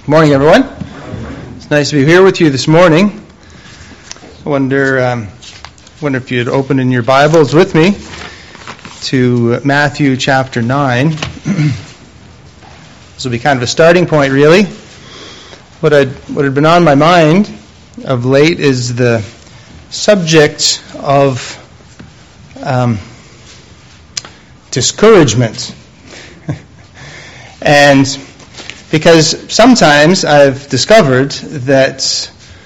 Good morning, everyone. It's nice to be here with you this morning. I wonder if you'd open in your Bibles with me to Matthew chapter 9. This will be kind of a starting point, really. What had been on my mind of late is the subject of discouragement. And because sometimes I've discovered that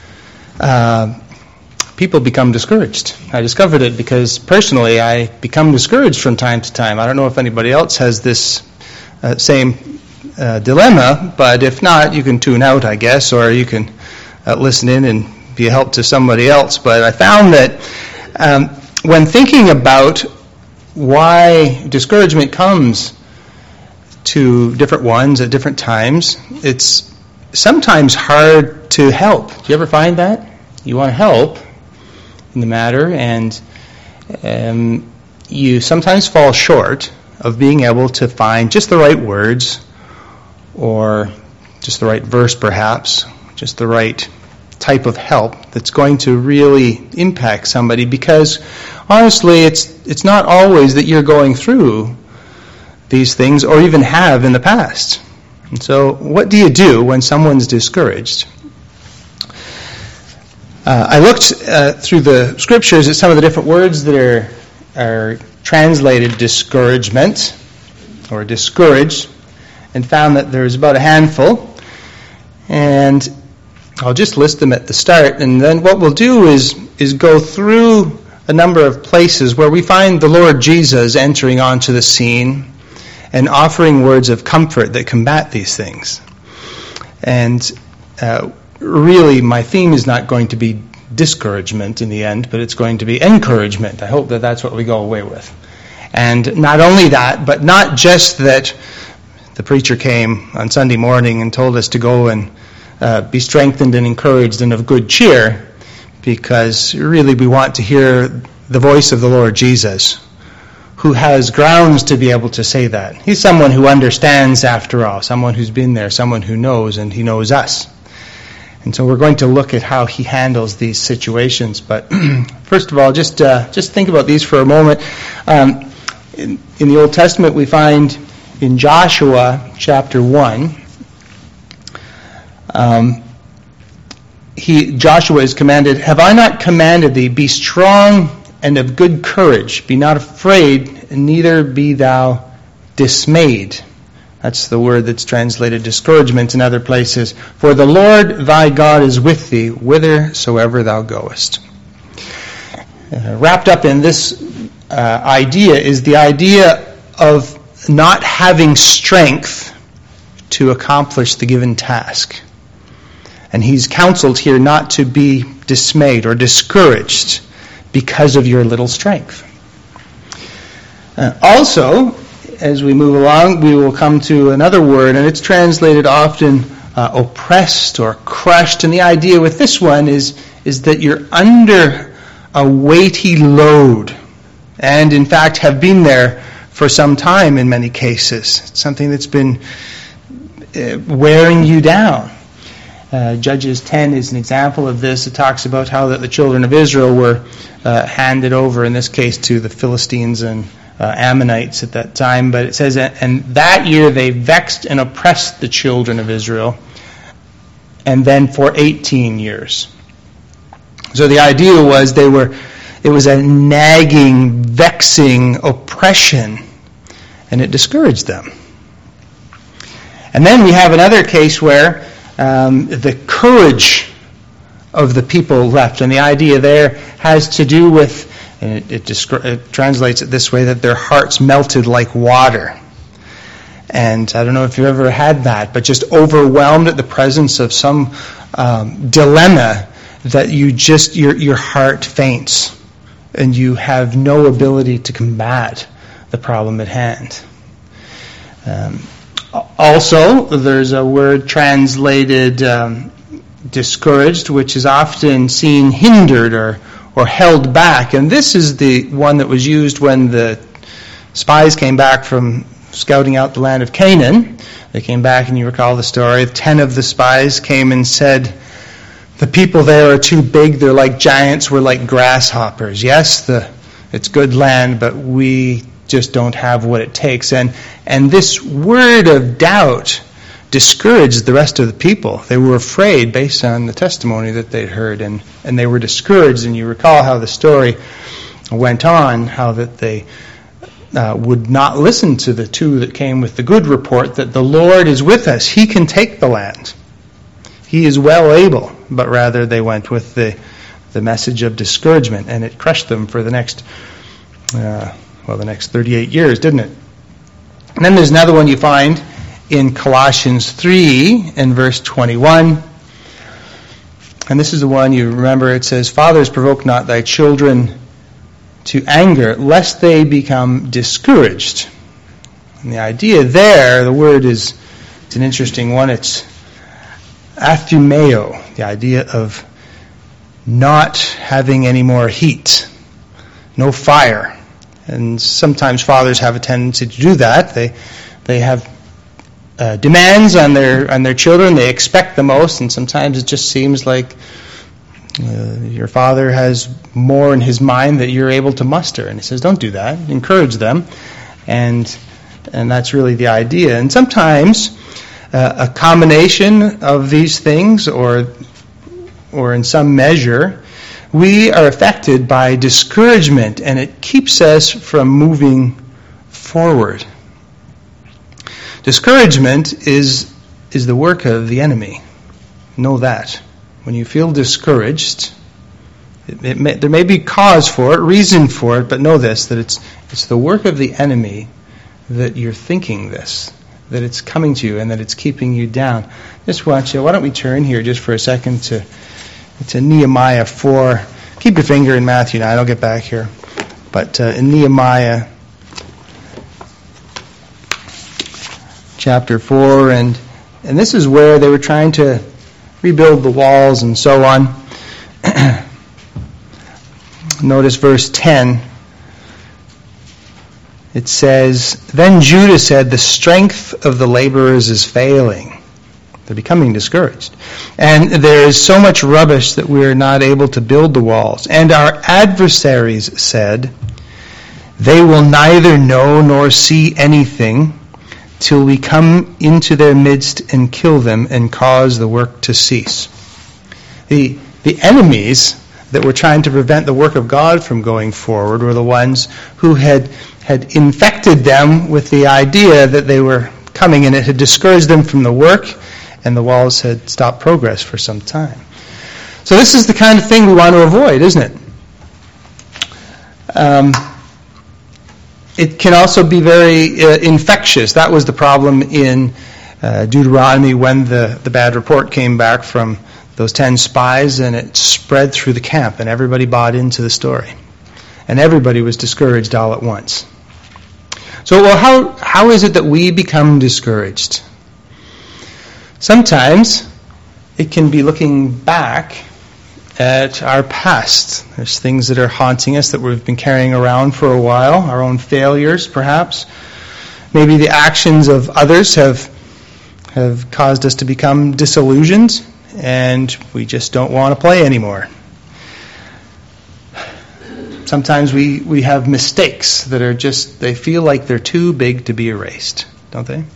people become discouraged. I discovered it because personally I become discouraged from time to time. I don't know if anybody else has this same dilemma, but if not, you can tune out, I guess, or you can listen in and be a help to somebody else. But I found that when thinking about why discouragement comes to different ones at different times, it's sometimes hard to help. Do you ever find that? You want to help in the matter, and you sometimes fall short of being able to find just the right words, or just the right verse perhaps, just the right type of help that's going to really impact somebody, because honestly it's not always that you're going through these things or even have in the past. And so what do you do when someone's discouraged? I looked through the scriptures at some of the different words that are translated discouragement or discouraged, and found that there's about a handful. And I'll just list them at the start, and then what we'll do is go through a number of places where we find the Lord Jesus entering onto the scene and offering words of comfort that combat these things. And really, my theme is not going to be discouragement in the end, but it's going to be encouragement. I hope that that's what we go away with. And not only that, but not just that the preacher came on Sunday morning and told us to go and be strengthened and encouraged and of good cheer, because really we want to hear the voice of the Lord Jesus, who has grounds to be able to say that. He's someone who understands, after all, someone who's been there, someone who knows, and he knows us. And so we're going to look at how he handles these situations. But first of all, just think about these for a moment. In the Old Testament, we find in Joshua chapter 1, Joshua is commanded, "Have I not commanded thee, be strong and of good courage, be not afraid, and neither be thou dismayed." That's the word that's translated discouragement in other places. "For the Lord thy God is with thee, whithersoever thou goest." Wrapped up in this idea is the idea of not having strength to accomplish the given task. And he's counseled here not to be dismayed or discouraged because of your little strength. Also, as we move along, we will come to another word, and it's translated often oppressed or crushed. And the idea with this one is that you're under a weighty load, and in fact have been there for some time in many cases. It's something that's been wearing you down. Judges 10 is an example of this. It talks about how that the children of Israel were handed over, in this case, to the Philistines and Ammonites at that time. But it says, "And that year they vexed and oppressed the children of Israel, and then for 18 years. So the idea was it was a nagging, vexing oppression, and it discouraged them. And then we have another case where the courage of the people left, and the idea there has to do with, and it translates it this way, that their hearts melted like water. And I don't know if you've ever had that, but just overwhelmed at the presence of some dilemma that your heart faints, and you have no ability to combat the problem at hand. Also, there's a word translated discouraged, which is often seen hindered or held back. And this is the one that was used when the spies came back from scouting out the land of Canaan. They came back, and you recall the story. 10 of the spies came and said, the people there are too big. They're like giants. We're like grasshoppers. Yes, it's good land, but we just don't have what it takes. And this word of doubt discouraged the rest of the people. They were afraid based on the testimony that they'd heard, and they were discouraged. And you recall how the story went on, how that they would not listen to the 2 that came with the good report that the Lord is with us. He can take the land. He is well able. But rather they went with the message of discouragement, and it crushed them for the next 38 years, didn't it? And then there's another one you find in Colossians 3 and verse 21. And this is the one you remember. It says, Fathers, provoke not thy children to anger, lest they become discouraged. And the idea there, the word it's an interesting one. It's athumeo, the idea of not having any more heat, no fire. And sometimes fathers have a tendency to do that. They have demands on their children. They expect the most, and sometimes it just seems like your father has more in his mind that you're able to muster. And he says, don't do that. Encourage them. And that's really the idea. And sometimes a combination of these things, or in some measure, we are affected by discouragement, and it keeps us from moving forward. Discouragement is the work of the enemy. Know that. When you feel discouraged, there may be cause for it, reason for it, but know this, that it's the work of the enemy that you're thinking this, that it's coming to you and that it's keeping you down. Just why don't we turn here just for a second to Nehemiah 4. Keep your finger in Matthew 9. I'll get back here. But in Nehemiah chapter 4, and this is where they were trying to rebuild the walls and so on. Notice verse 10. It says, Then Judah said, the strength of the laborers is failing. They're becoming discouraged. And there is so much rubbish that we are not able to build the walls. And our adversaries said, They will neither know nor see anything till we come into their midst and kill them and cause the work to cease. The enemies that were trying to prevent the work of God from going forward were the ones who had infected them with the idea that they were coming, and it had discouraged them from the work, and the walls had stopped progress for some time. So this is the kind of thing we want to avoid, isn't it? It can also be very infectious. That was the problem in Deuteronomy when the bad report came back from those 10 spies, and it spread through the camp, and everybody bought into the story. And everybody was discouraged all at once. So, how is it that we become discouraged? Sometimes it can be looking back at our past. There's things that are haunting us that we've been carrying around for a while, our own failures perhaps. Maybe the actions of others have caused us to become disillusioned, and we just don't want to play anymore. Sometimes we have mistakes that are they feel like they're too big to be erased, don't they?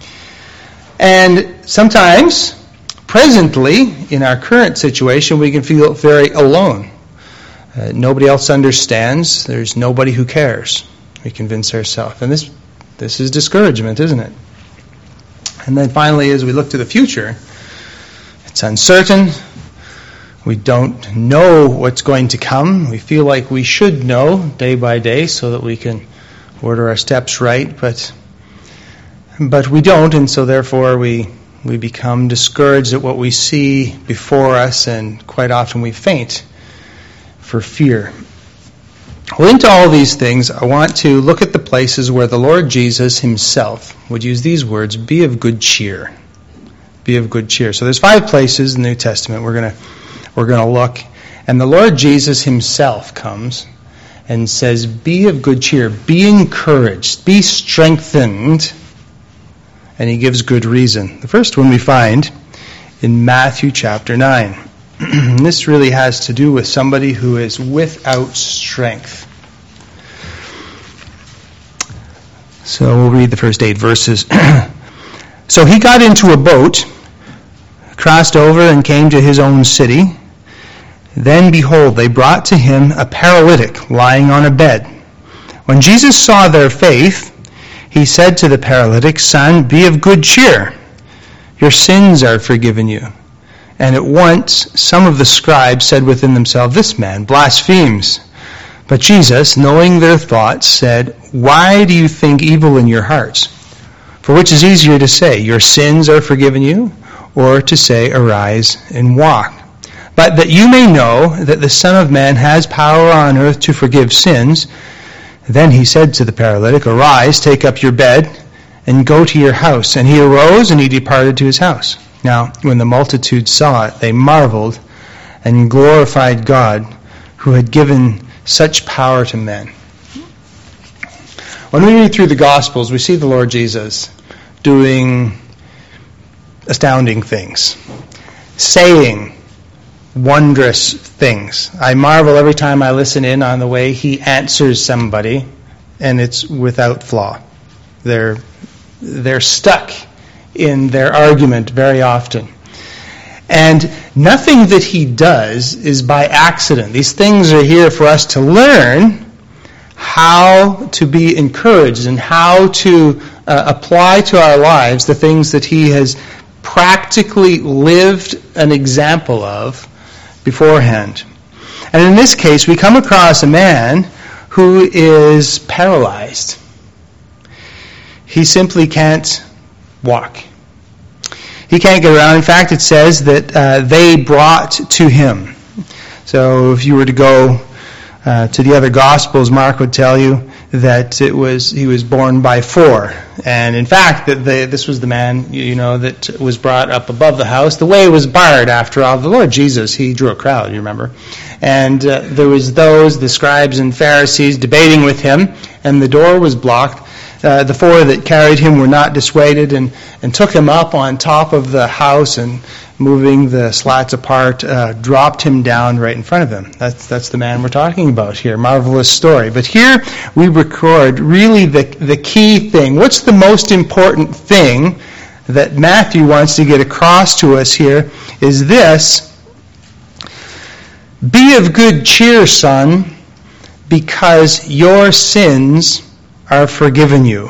And sometimes, presently, in our current situation, we can feel very alone. Nobody else understands. There's nobody who cares. We convince ourselves. And this is discouragement, isn't it? And then finally, as we look to the future, it's uncertain. We don't know what's going to come. We feel like we should know day by day so that we can order our steps right, but we don't, and so therefore we become discouraged at what we see before us, and quite often we faint for fear. Well, into all these things, I want to look at the places where the Lord Jesus himself would use these words, be of good cheer. Be of good cheer. So there's 5 places in the New Testament we're going to look, and the Lord Jesus himself comes and says, be of good cheer, be encouraged, be strengthened, and he gives good reason. The first one we find in Matthew chapter 9. This really has to do with somebody who is without strength. So we'll read the first 8 verses. So he got into a boat, crossed over, and came to his own city. Then, behold, they brought to him a paralytic lying on a bed. When Jesus saw their faith, he said to the paralytic, "Son, be of good cheer. Your sins are forgiven you." And at once some of the scribes said within themselves, "This man blasphemes." But Jesus, knowing their thoughts, said, "Why do you think evil in your hearts? For which is easier to say, 'Your sins are forgiven you,' or to say, 'Arise and walk'? But that you may know that the Son of Man has power on earth to forgive sins." Then he said to the paralytic, "Arise, take up your bed, and go to your house." And he arose, and he departed to his house. Now, when the multitude saw it, they marveled and glorified God, who had given such power to men. When we read through the Gospels, we see the Lord Jesus doing astounding things, saying wondrous things. I marvel every time I listen in on the way he answers somebody, and it's without flaw. They're stuck in their argument very often. And nothing that he does is by accident. These things are here for us to learn how to be encouraged and how to apply to our lives the things that he has practically lived an example of beforehand. And in this case, we come across a man who is paralyzed. He simply can't walk. He can't get around. In fact, it says that they brought to him. So if you were to go to the other Gospels, Mark would tell you that he was borne by 4. And in fact, that this was the man, that was brought up above the house. The way was barred, after all. The Lord Jesus, he drew a crowd, you remember. And there was the scribes and Pharisees, debating with him, and the door was blocked. The 4 that carried him were not dissuaded and took him up on top of the house, and moving the slats apart, dropped him down right in front of him. That's the man we're talking about here. Marvelous story. But here we record really the key thing. What's the most important thing that Matthew wants to get across to us here is this: be of good cheer, son, because your sins are forgiven you.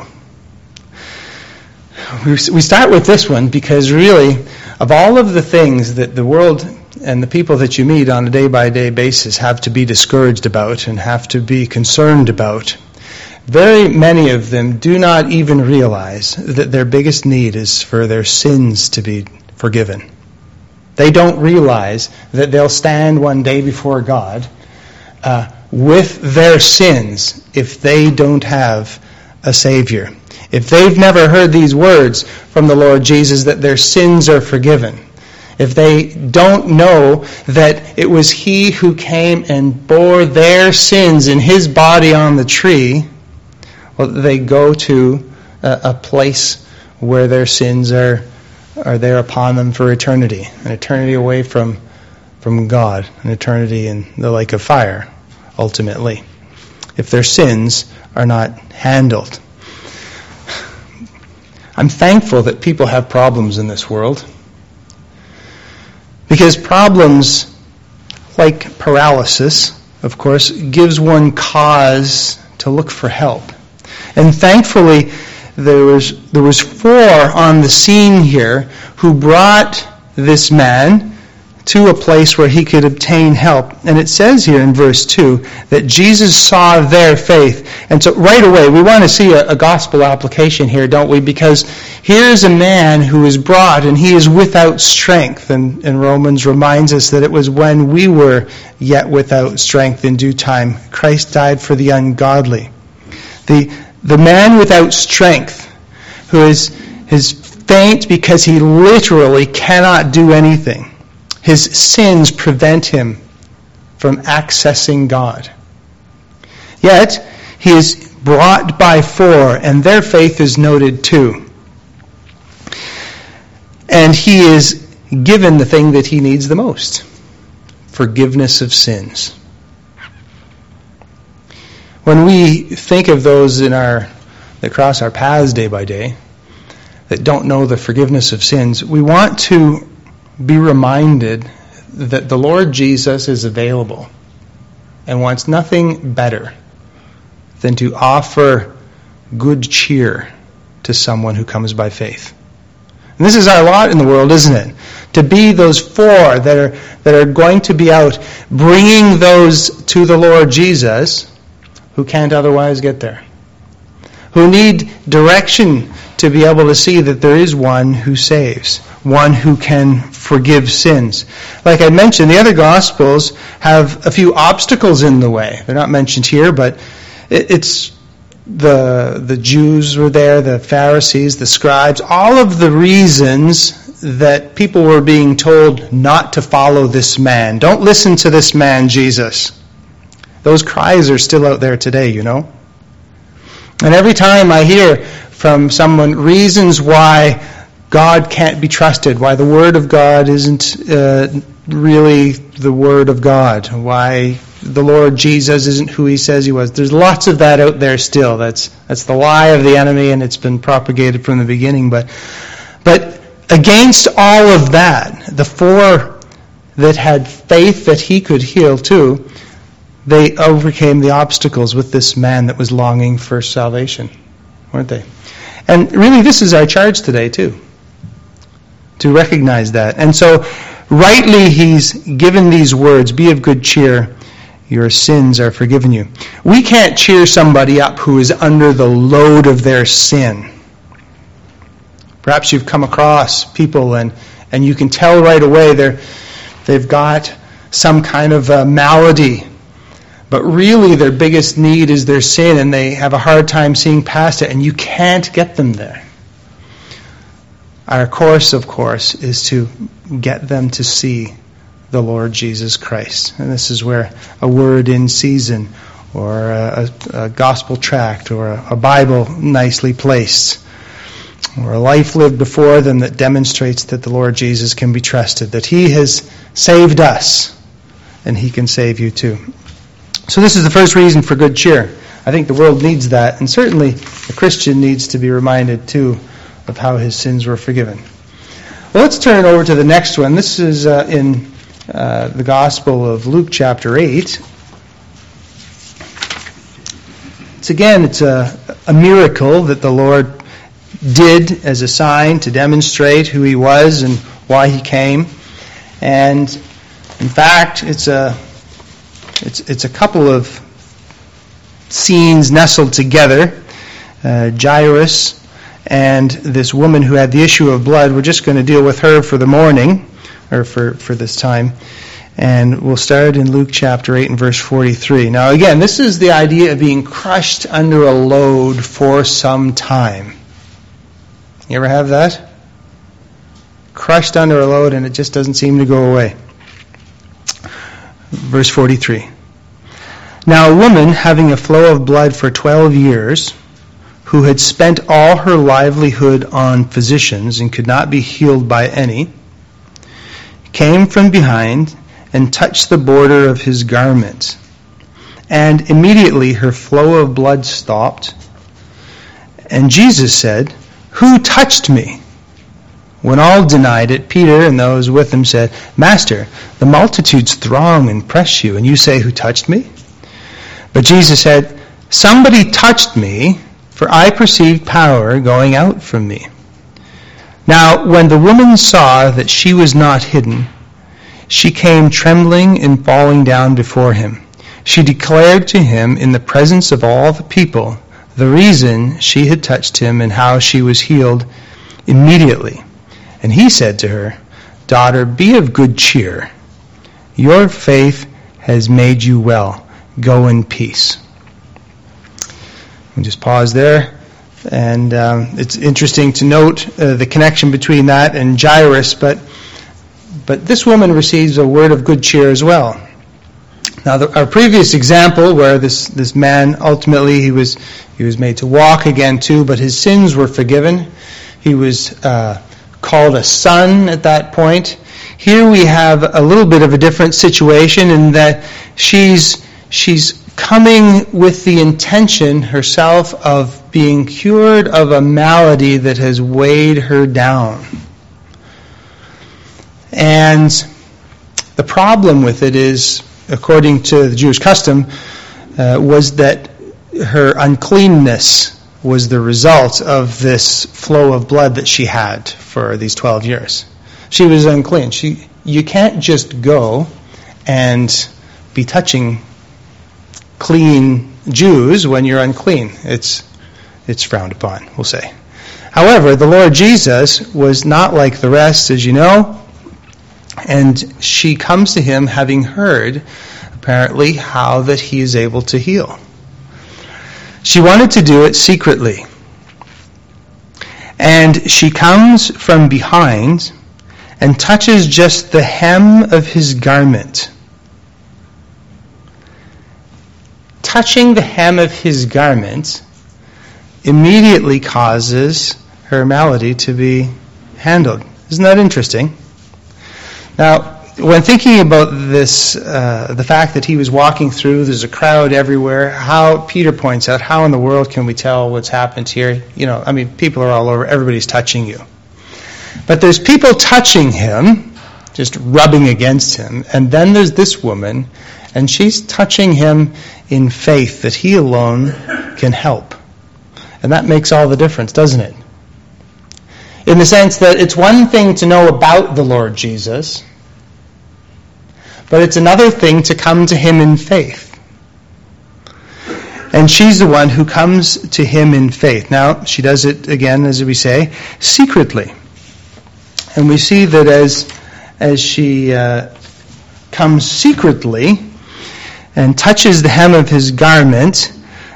We start with this one because really, of all of the things that the world and the people that you meet on a day-by-day basis have to be discouraged about and have to be concerned about, very many of them do not even realize that their biggest need is for their sins to be forgiven. They don't realize that they'll stand one day before God with their sins if they don't have a Savior. If they've never heard these words from the Lord Jesus that their sins are forgiven, if they don't know that it was He who came and bore their sins in His body on the tree, well, they go to a place where their sins are there upon them for eternity, an eternity away from God, an eternity in the lake of fire, ultimately, if their sins are not handled. I'm thankful that people have problems in this world, because problems, like paralysis, of course, gives one cause to look for help. And thankfully, there was 4 on the scene here who brought this man to a place where he could obtain help. And it says here in verse 2 that Jesus saw their faith. And so right away, we want to see a gospel application here, don't we? Because here's a man who is brought and he is without strength. And Romans reminds us that it was when we were yet without strength in due time, Christ died for the ungodly. The man without strength, who is faint because he literally cannot do anything. His sins prevent him from accessing God. Yet, he is brought by 4, and their faith is noted too. And he is given the thing that he needs the most: forgiveness of sins. When we think of those that cross our paths day by day, that don't know the forgiveness of sins, we want to be reminded that the Lord Jesus is available and wants nothing better than to offer good cheer to someone who comes by faith. And this is our lot in the world, isn't it? To be those four that are going to be out bringing those to the Lord Jesus who can't otherwise get there, who need direction to be able to see that there is one who saves, one who can forgive sins. Like I mentioned, the other Gospels have a few obstacles in the way. They're not mentioned here, but it's the Jews were there, the Pharisees, the scribes, all of the reasons that people were being told not to follow this man. Don't listen to this man, Jesus. Those cries are still out there today, you know. And every time I hear from someone reasons why God can't be trusted, why the Word of God isn't really the Word of God, why the Lord Jesus isn't who he says he was. There's lots of that out there still. That's the lie of the enemy, and it's been propagated from the beginning. But against all of that, the four that had faith that he could heal too, they overcame the obstacles with this man that was longing for salvation, weren't they? And really, this is our charge today too, to recognize that. And so, rightly, he's given these words: be of good cheer, your sins are forgiven you. We can't cheer somebody up who is under the load of their sin. Perhaps you've come across people and you can tell right away they've got some kind of a malady, but really their biggest need is their sin, and they have a hard time seeing past it, and you can't get them there. Our course, of course, is to get them to see the Lord Jesus Christ. And this is where a word in season, or a gospel tract, or a Bible nicely placed, or a life lived before them that demonstrates that the Lord Jesus can be trusted, that he has saved us, and he can save you too. So this is the first reason for good cheer. I think the world needs that, and certainly the Christian needs to be reminded too of how his sins were forgiven. Well, let's turn over to the next one. This is in the Gospel of Luke chapter 8. It's a miracle that the Lord did as a sign to demonstrate who he was and why he came. And in fact, it's a couple of scenes nestled together. Jairus and this woman who had the issue of blood. We're just going to deal with her for the morning, or for this time. And we'll start in Luke chapter 8 and verse 43. Now again, this is the idea of being crushed under a load for some time. You ever have that? Crushed under a load and it just doesn't seem to go away. Verse 43. Now a woman having a flow of blood for 12 years, who had spent all her livelihood on physicians and could not be healed by any, came from behind and touched the border of his garment. And immediately her flow of blood stopped. And Jesus said, "Who touched me?" When all denied it, Peter and those with him said, "Master, the multitudes throng and press you, and you say, 'Who touched me?'" But Jesus said, "Somebody touched me, for I perceived power going out from me." Now, when the woman saw that she was not hidden, she came trembling and falling down before him. She declared to him in the presence of all the people the reason she had touched him and how she was healed immediately. And he said to her, "Daughter, be of good cheer. Your faith has made you well. Go in peace." We'll just pause there. And it's interesting to note the connection between that and Jairus, but this woman receives a word of good cheer as well. Now, our previous example, where this man ultimately he was made to walk again too, but his sins were forgiven. He was called a son at that point. Here we have a little bit of a different situation in that she's coming with the intention herself of being cured of a malady that has weighed her down. And the problem with it is, according to the Jewish custom, was that her uncleanness was the result of this flow of blood that she had for these 12 years. She was unclean. You can't just go and be touching clean Jews when you're unclean. It's frowned upon, we'll say. However, the Lord Jesus was not like the rest, as you know, and she comes to him having heard, apparently, how that he is able to heal. She wanted to do it secretly. And she comes from behind and touches just the hem of his garment. Touching the hem of his garment immediately causes her malady to be handled. Isn't that interesting? Now, when thinking about this, the fact that he was walking through, there's a crowd everywhere, how Peter points out, how in the world can we tell what's happened here? People are all over, everybody's touching you. But there's people touching him, just rubbing against him, and then there's this woman, and she's touching him in faith that he alone can help. And that makes all the difference, doesn't it? In the sense that it's one thing to know about the Lord Jesus, but it's another thing to come to him in faith. And she's the one who comes to him in faith. Now, she does it again, as we say, secretly. And we see that as she comes secretly and touches the hem of his garment,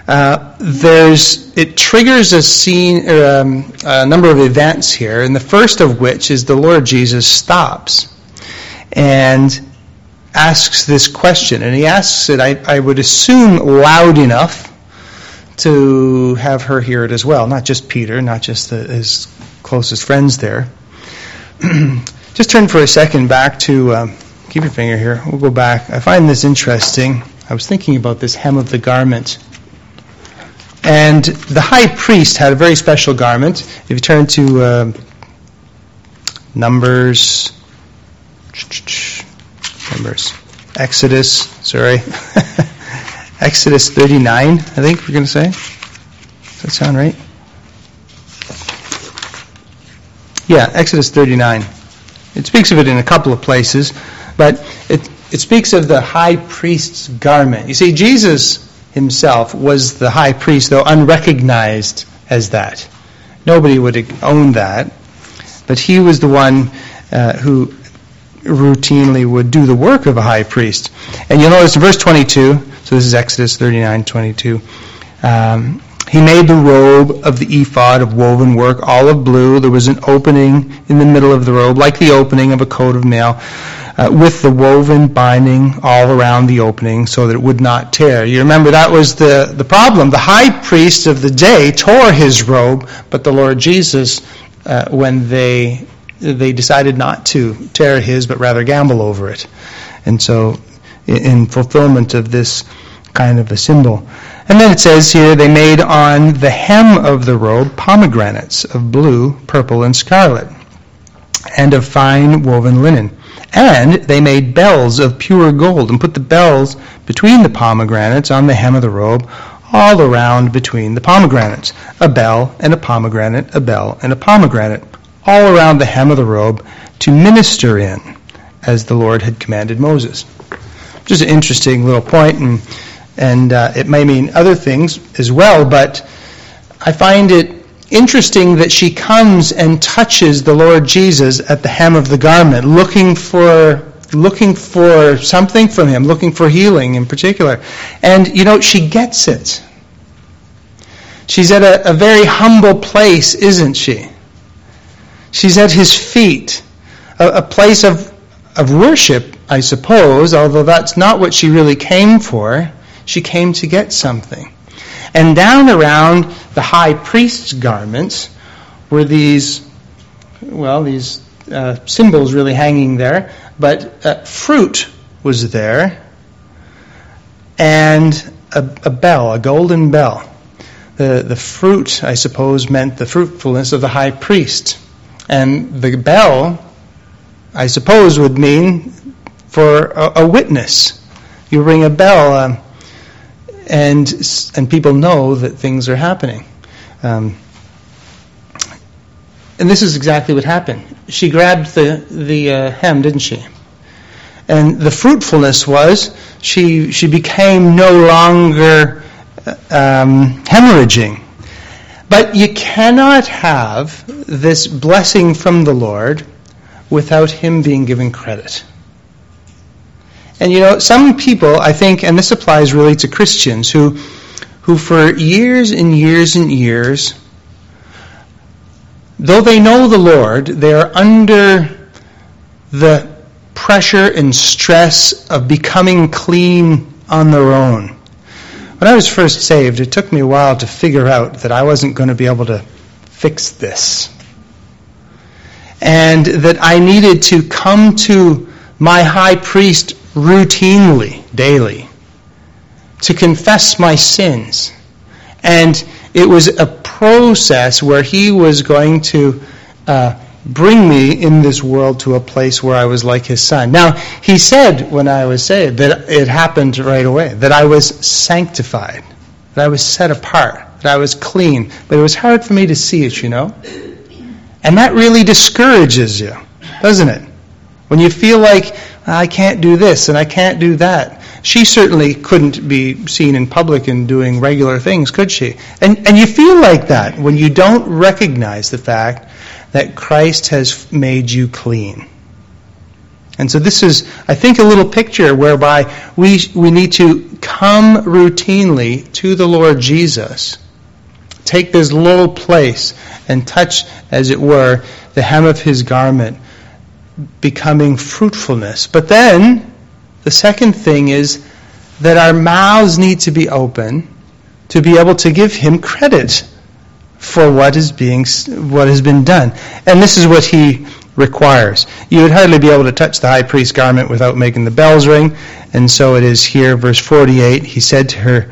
it triggers a scene, a number of events here, and the first of which is the Lord Jesus stops and asks this question, and he asks it, I would assume, loud enough to have her hear it as well, not just Peter, not just his closest friends there. Just turn for a second back to, keep your finger here, we'll go back. I find this interesting. I was thinking about this hem of the garment. And the high priest had a very special garment. If you turn to Exodus 39, I think we're going to say. Does that sound right? Yeah, Exodus 39. It speaks of it in a couple of places, but it speaks of the high priest's garment. You see, Jesus himself was the high priest, though unrecognized as that. Nobody would own that, but he was the one who routinely would do the work of a high priest. And you'll notice in verse 22, so this is Exodus 39:22, he made the robe of the ephod of woven work, all of blue. There was an opening in the middle of the robe, like the opening of a coat of mail, with the woven binding all around the opening so that it would not tear. You remember that was the problem. The high priest of the day tore his robe, but the Lord Jesus, when they decided not to tear his, but rather gamble over it. And so, in fulfillment of this kind of a symbol. And then it says here, they made on the hem of the robe pomegranates of blue, purple, and scarlet, and of fine woven linen. And they made bells of pure gold, and put the bells between the pomegranates on the hem of the robe, all around between the pomegranates. A bell and a pomegranate, a bell and a pomegranate, all around the hem of the robe, to minister in, as the Lord had commanded Moses. Just an interesting little point, and it may mean other things as well, but I find it interesting that she comes and touches the Lord Jesus at the hem of the garment, looking for something from him, looking for healing in particular. And, she gets it. She's at a very humble place, isn't she? She's at his feet, a place of worship, I suppose, although that's not what she really came for. She came to get something. And down around the high priest's garments were these these symbols really hanging there, but fruit was there, and a bell, a golden bell. The fruit, I suppose, meant the fruitfulness of the high priest. And the bell, I suppose, would mean for a witness. You ring a bell, and people know that things are happening. And this is exactly what happened. She grabbed the hem, didn't she? And the fruitfulness was she became no longer hemorrhaging. But you cannot have this blessing from the Lord without Him being given credit. And some people, I think, and this applies really to Christians, who for years and years and years, though they know the Lord, they are under the pressure and stress of becoming clean on their own. When I was first saved, it took me a while to figure out that I wasn't going to be able to fix this. And that I needed to come to my high priest routinely, daily, to confess my sins. And it was a process where He was going to bring me in this world to a place where I was like His Son. Now, He said when I was saved that it happened right away, that I was sanctified, that I was set apart, that I was clean. But it was hard for me to see it, And that really discourages you, doesn't it? When you feel like, I can't do this and I can't do that. She certainly couldn't be seen in public and doing regular things, could she? And you feel like that when you don't recognize the fact that Christ has made you clean. And so this is, I think, a little picture whereby we need to come routinely to the Lord Jesus, take this little place and touch, as it were, the hem of His garment, becoming fruitfulness. But then, the second thing is that our mouths need to be open to be able to give Him credit for what has been done. And this is what He requires. You would hardly be able to touch the high priest's garment without making the bells ring. And so it is here, verse 48, He said to her,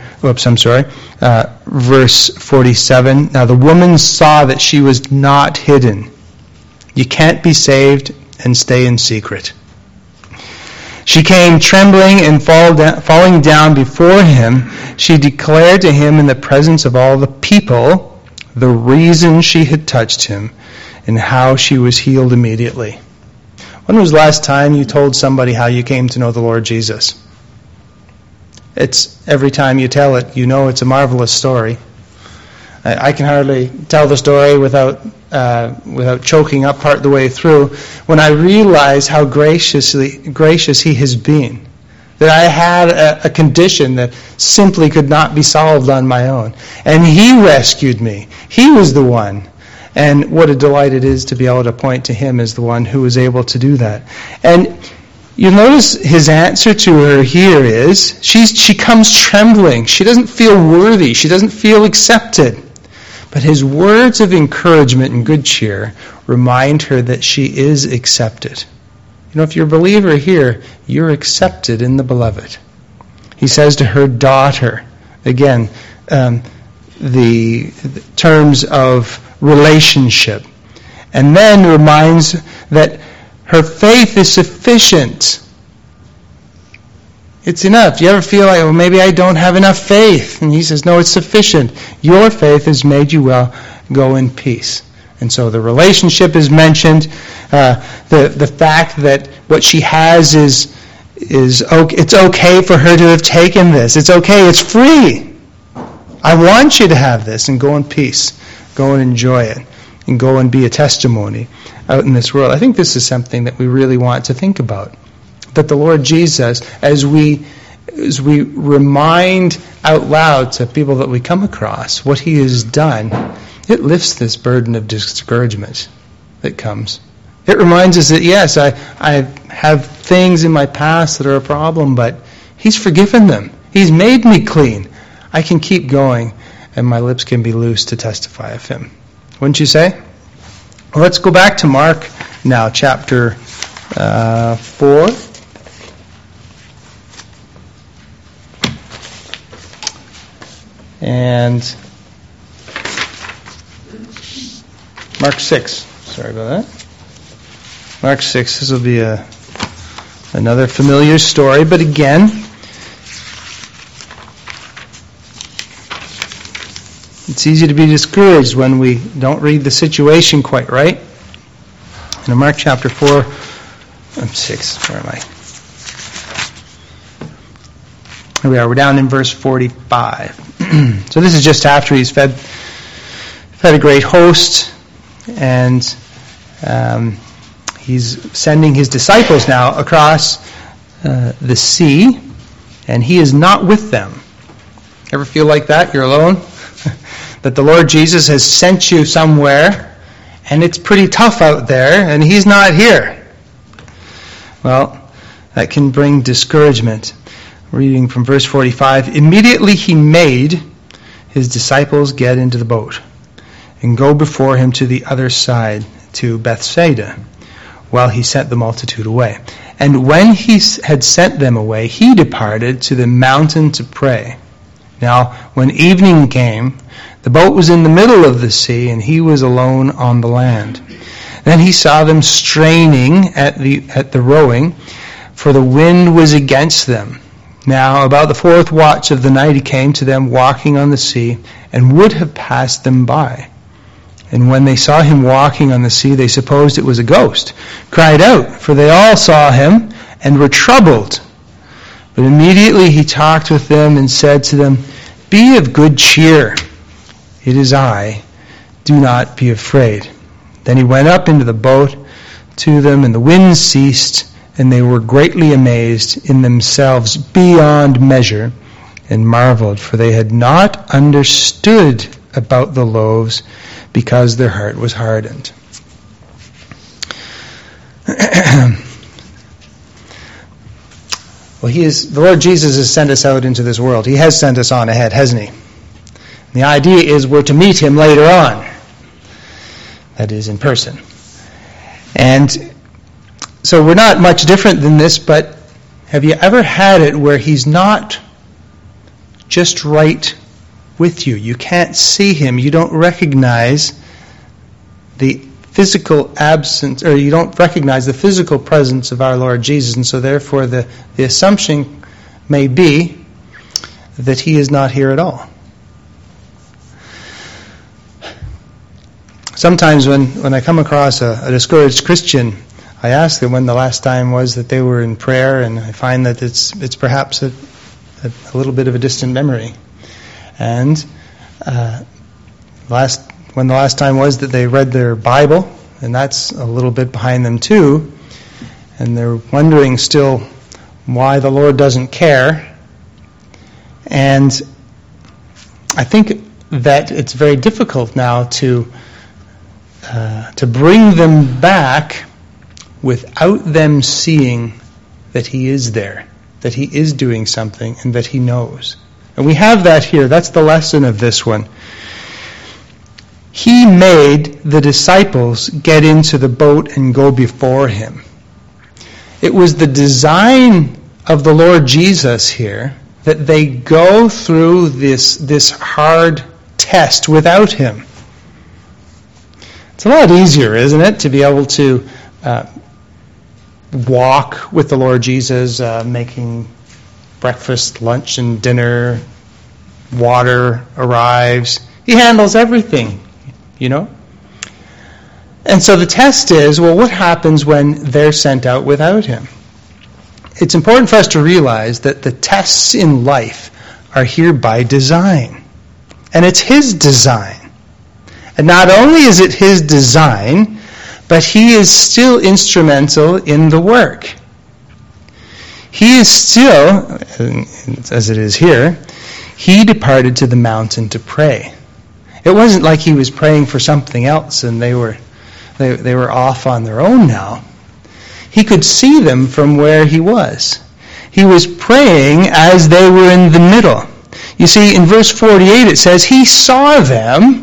verse 47, now the woman saw that she was not hidden. You can't be saved and stay in secret. She came trembling and falling down before Him. She declared to Him in the presence of all the people the reason she had touched Him and how she was healed immediately. When was the last time you told somebody how you came to know the Lord Jesus? It's every time you tell it, it's a marvelous story. I can hardly tell the story without choking up part the way through when I realize how gracious He has been. That I had a condition that simply could not be solved on my own. And He rescued me. He was the one. And what a delight it is to be able to point to Him as the one who was able to do that. And you notice His answer to her here is, she comes trembling. She doesn't feel worthy. She doesn't feel accepted. But His words of encouragement and good cheer remind her that she is accepted. If you're a believer here, you're accepted in the Beloved. He says to her, daughter, again, the terms of relationship. And then reminds that her faith is sufficient. It's enough. You ever feel like, maybe I don't have enough faith? And He says, no, it's sufficient. Your faith has made you well. Go in peace. And so the relationship is mentioned. The fact that what she has is okay. It's okay for her to have taken this. It's okay. It's free. I want you to have this and go in peace. Go and enjoy it. And go and be a testimony out in this world. I think this is something that we really want to think about. That the Lord Jesus, as we remind out loud to people that we come across what He has done, it lifts this burden of discouragement that comes. It reminds us that, yes, I have things in my past that are a problem, but He's forgiven them. He's made me clean. I can keep going, and my lips can be loose to testify of Him. Wouldn't you say? Well, let's go back to Mark now, chapter 4. And Mark 6. Sorry about that. Mark 6. This will be another familiar story, but again, it's easy to be discouraged when we don't read the situation quite right. In Mark chapter 6, where am I? Here we are. We're down in verse 45. So this is just after he's fed a great host, and he's sending his disciples now across the sea, and he is not with them. Ever feel like that? You're alone? That the Lord Jesus has sent you somewhere, and it's pretty tough out there, and he's not here. Well, that can bring discouragement. Reading from verse 45, immediately he made his disciples get into the boat and go before him to the other side, to Bethsaida, while he sent the multitude away. And when he had sent them away, he departed to the mountain to pray. Now, when evening came, the boat was in the middle of the sea, and he was alone on the land. Then he saw them straining at the rowing, for the wind was against them. Now, about the fourth watch of the night, he came to them walking on the sea, and would have passed them by. And when they saw him walking on the sea, they supposed it was a ghost, cried out, for they all saw him, and were troubled. But immediately he talked with them, and said to them, be of good cheer. It is I. Do not be afraid. Then he went up into the boat to them, and the wind ceased, and they were greatly amazed in themselves beyond measure, and marveled, for they had not understood about the loaves, because their heart was hardened. Well, the Lord Jesus has sent us out into this world. He has sent us on ahead, hasn't he? The idea is we're to meet him later on. That is, in person. And so we're not much different than this, but have you ever had it where he's not just right with you? You can't see him. You don't recognize the physical absence, or you don't recognize the physical presence of our Lord Jesus, and so therefore the assumption may be that he is not here at all. Sometimes when I come across a discouraged Christian, I ask them when the last time was that they were in prayer, and I find that it's perhaps a little bit of a distant memory. And when the last time was that they read their Bible, and that's a little bit behind them too, and they're wondering still why the Lord doesn't care. And I think that it's very difficult now to bring them back without them seeing that he is there, that he is doing something, and that he knows. And we have that here. That's the lesson of this one. He made the disciples get into the boat and go before him. It was the design of the Lord Jesus here that they go through this hard test without him. It's a lot easier, isn't it, to be able to walk with the Lord Jesus, making breakfast, lunch, and dinner. Water arrives. He handles everything, you know. And so the test is, well, what happens when they're sent out without him? It's important for us to realize that the tests in life are here by design. And it's his design. And not only is it his design, but he is still instrumental in the work. He is still, as it is here, he departed to the mountain to pray. It wasn't like he was praying for something else and they were off on their own now. He could see them from where he was. He was praying as they were in the middle. You see, in verse 48 it says, he saw them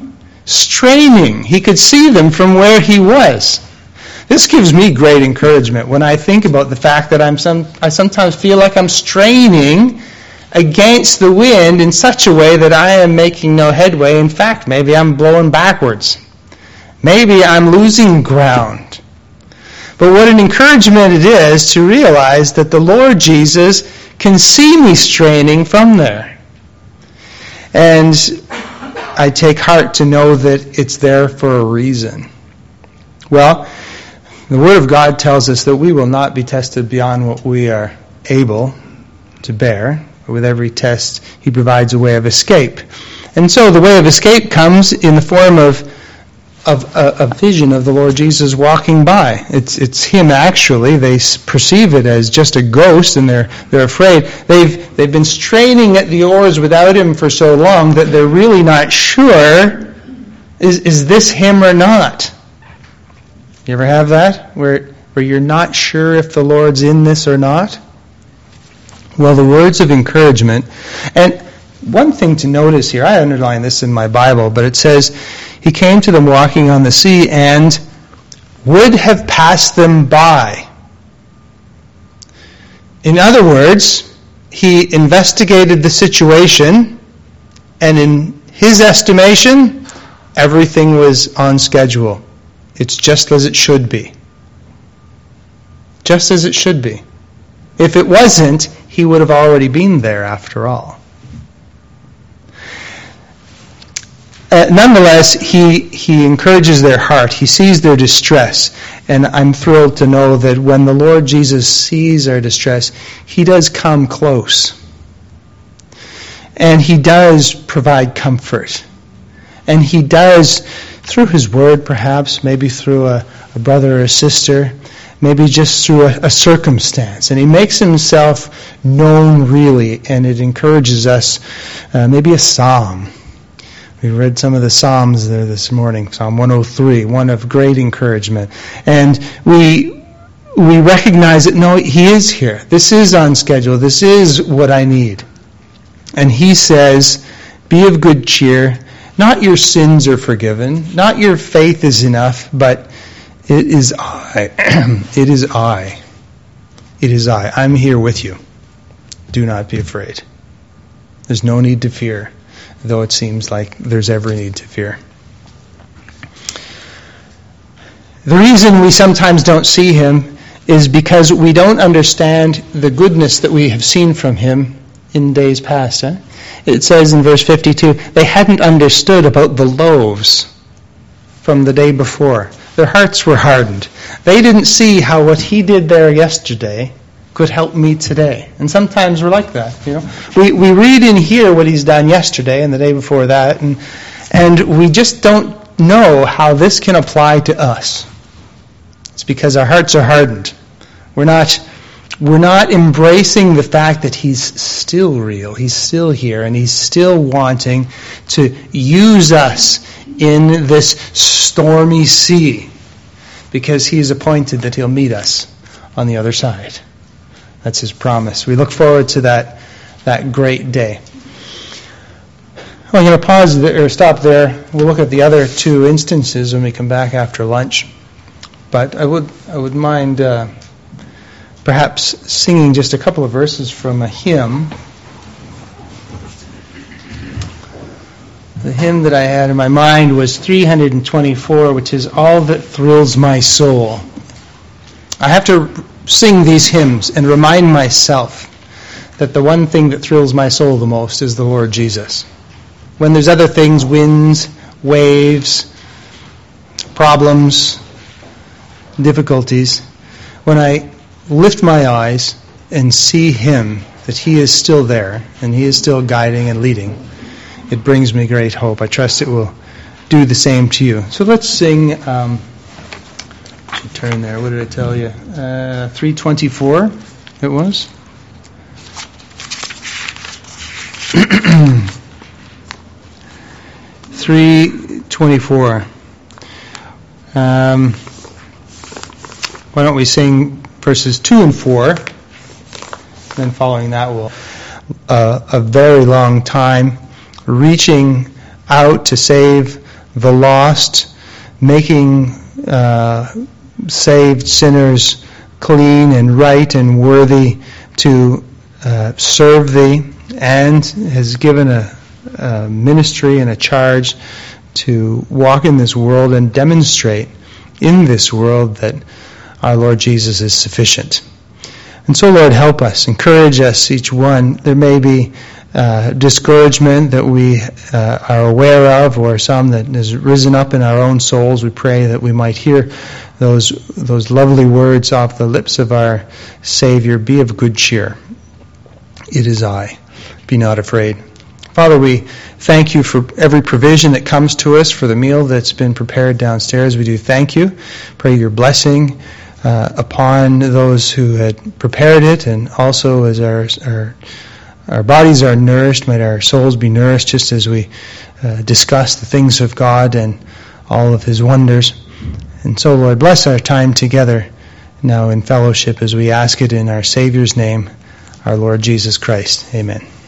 straining. He could see them from where he was. This gives me great encouragement when I think about the fact that I sometimes feel like I'm straining against the wind in such a way that I am making no headway. In fact, maybe I'm blowing backwards. Maybe I'm losing ground. But what an encouragement it is to realize that the Lord Jesus can see me straining from there. And I take heart to know that it's there for a reason. Well, the Word of God tells us that we will not be tested beyond what we are able to bear. With every test, He provides a way of escape. And so the way of escape comes in the form of a vision of the Lord Jesus walking by. It's Him actually. They perceive it as just a ghost, and they're afraid. They've been straining at the oars without Him for so long that they're really not sure, is this Him or not? You ever have that? Where you're not sure if the Lord's in this or not? Well, the words of encouragement, and one thing to notice here, I underline this in my Bible, but it says, He came to them walking on the sea and would have passed them by. In other words, He investigated the situation, and in His estimation, everything was on schedule. It's just as it should be. Just as it should be. If it wasn't, He would have already been there after all. Nonetheless, he encourages their heart. He sees their distress. And I'm thrilled to know that when the Lord Jesus sees our distress, He does come close. And He does provide comfort. And He does, through His Word perhaps, maybe through a brother or a sister, maybe just through a circumstance. And He makes Himself known really, and it encourages us, maybe a psalm. We read some of the Psalms there this morning, Psalm 103, one of great encouragement. And we recognize that, no, He is here. This is on schedule. This is what I need. And He says, be of good cheer. Not your sins are forgiven. Not your faith is enough, but it is I. It is I. It is I. I'm here with you. Do not be afraid. There's no need to fear, though it seems like there's every need to fear. The reason we sometimes don't see Him is because we don't understand the goodness that we have seen from Him in days past. It says in verse 52, they hadn't understood about the loaves from the day before. Their hearts were hardened. They didn't see how what He did there yesterday could help me today. And sometimes we're like that, you know. We read in here what He's done yesterday and the day before that, and we just don't know how this can apply to us. It's because our hearts are hardened. We're not embracing the fact that He's still real. He's still here, and He's still wanting to use us in this stormy sea, because He's appointed that He'll meet us on the other side. That's His promise. We look forward to that great day. I'm going to pause there, or stop there. We'll look at the other two instances when we come back after lunch. But I would mind perhaps singing just a couple of verses from a hymn. The hymn that I had in my mind was 324, which is All That Thrills My Soul. I have to sing these hymns and remind myself that the one thing that thrills my soul the most is the Lord Jesus. When there's other things, winds, waves, problems, difficulties, when I lift my eyes and see Him, that He is still there and He is still guiding and leading, it brings me great hope. I trust it will do the same to you. So let's sing, turn there, what did I tell you? 324 it was. $324. Why don't we sing verses 2 and 4, and then following that we'll a very long time reaching out to save the lost, making saved sinners clean and right and worthy to serve Thee, and has given a ministry and a charge to walk in this world and demonstrate in this world that our Lord Jesus is sufficient. And so, Lord, help us, encourage us, each one. There may be discouragement that we are aware of, or some that has risen up in our own souls. We pray that we might hear those lovely words off the lips of our Savior, "Be of good cheer. It is I. Be not afraid." Father, we thank you for every provision that comes to us, for the meal that's been prepared downstairs. We do thank you. Pray your blessing upon those who had prepared it, and also as our bodies are nourished, might our souls be nourished just as we discuss the things of God and all of His wonders. And so, Lord, bless our time together now in fellowship as we ask it in our Savior's name, our Lord Jesus Christ. Amen.